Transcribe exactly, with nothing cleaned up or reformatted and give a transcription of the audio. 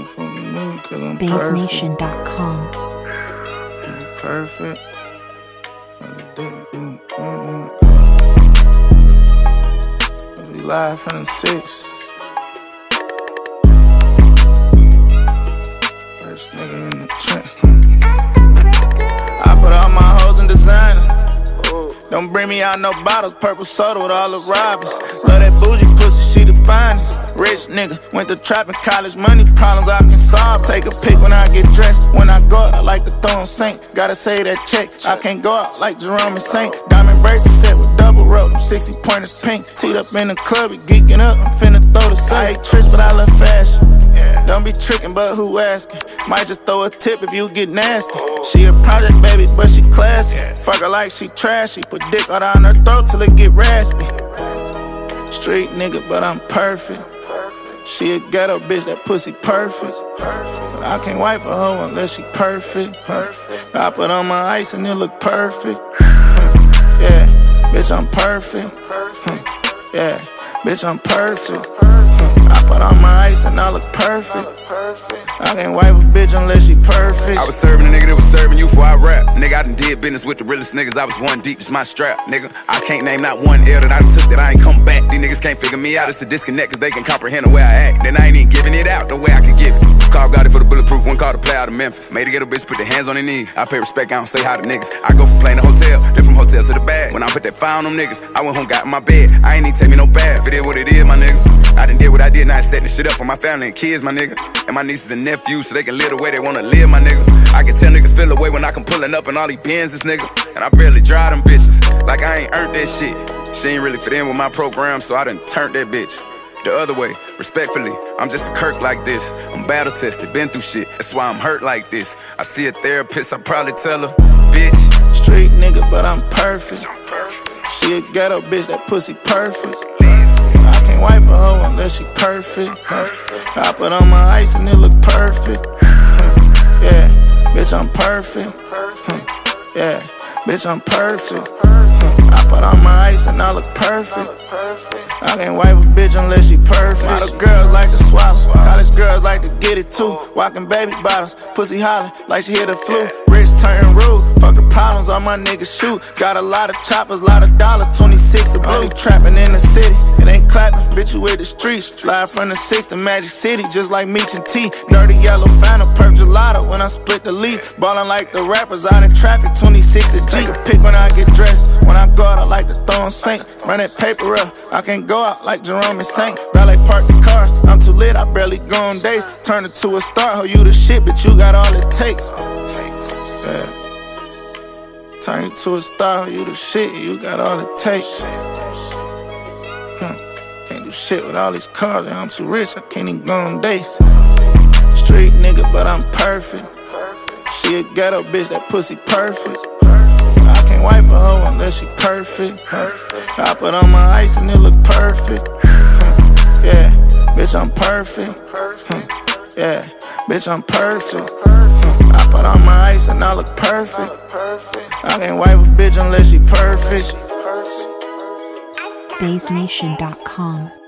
Motherfucking me, cause I'm Base Nation dot com. I'm perfect. Mm-mm. We live from the six. First nigga in the trend. I put all my hoes in designer. Don't bring me out no bottles, purple soda with all the robbers. Love that bougie pussy, she the finest. Rich nigga, went to trapping, college money problems I can solve. Take a pic when I get dressed. When I go out, I like to throw on Saint. Gotta say that check, I can't go out like Jerome and Saint. Diamond bracelet set with double rope, them sixty pointers pink. Teed up in the club, we geeking up, I'm finna throw the safe. I hate tricks, but I love fashion. Don't be tricking, but who asking? Might just throw a tip if you get nasty. She a project baby, but she classy. Fuck her like she trashy. Put dick all down her throat till it get raspy. Street nigga, but I'm perfect. She a ghetto bitch, that pussy perfect. But I can't wipe a hoe unless she perfect. I put on my ice and it look perfect. Yeah, bitch, I'm perfect. Yeah, bitch, I'm perfect. I put on my ice and I look perfect. I can't wipe a bitch unless she perfect. I was serving a nigga that was serving you before I rap. Nigga, I done did business with the realest niggas. I was one deep, it's my strap. Nigga, I can't name not one L that I done took that I ain't come back. These niggas can't figure me out. It's a disconnect cause they can comprehend the way I act. Then I ain't even giving it out the way I can give it. Call got it for the bulletproof, one call to play out of Memphis. Made a ghetto bitch put their hands on their knees. I pay respect, I don't say hi to niggas. I go from plane to hotel, then from hotel to the bag. When I put that fire on them niggas, I went home, got in my bed. I ain't even take me no bath. It is what it is, my nigga. I done did what I did, now I setting shit up for my family and kids, my nigga. And my nieces and nephews, so they can live the way they wanna live, my nigga. I can tell niggas feel the way when I come pulling up in all these Benzes, nigga. And I barely drive them bitches, like I ain't earned that shit. She ain't really fit in with my program, so I done turned that bitch the other way, respectfully. I'm just a Kirk like this. I'm battle tested, been through shit. That's why I'm hurt like this. I see a therapist, I probably tell her, bitch. Street nigga, but I'm perfect. She a ghetto bitch, that pussy perfect. I can't wipe a hoe unless she perfect. I put on my ice and it look perfect. Yeah, bitch, I'm perfect. Yeah, bitch, I'm perfect. I put on my ice and I look perfect. I can't wipe a bitch unless she perfect. Model girls like to swallow, college girls like to get it too. Walking baby bottles, pussy hollering like she hit a flu. Rich turn rude, fuck the problems, all my niggas shoot. Got a lot of choppers, lot of dollars, twenty-six of blue. Trapping in the city, it ain't clapping, bitch, you with the streets. Live from the six to Magic City, just like Meech and T. Dirty yellow Fanta, perp gelato when I split the leaf. Ballin' like the rappers out in traffic, twenty-six to G. Take a pic when I get dressed, when I go out I like to throw on Saint. Run that paper up, I can't go out like Jerome and Saint. Valet park the cars, I'm too lit, I barely go on dates. Turn it to a star, ho, you the shit, but you got all it takes. Yeah. Turn you to a star, ho, you the shit, you got all it takes. Huh. Can't do shit with all these cars, I'm too rich, I can't even go on dates. Street nigga, but I'm perfect. She a ghetto bitch, that pussy perfect. I can't wipe a hoe unless she perfect. I put on my ice and it look perfect. Yeah, bitch, I'm perfect. Yeah, bitch, I'm perfect. I put on my ice and I look perfect. I can't wipe a bitch unless she perfect. Base Nation dot com.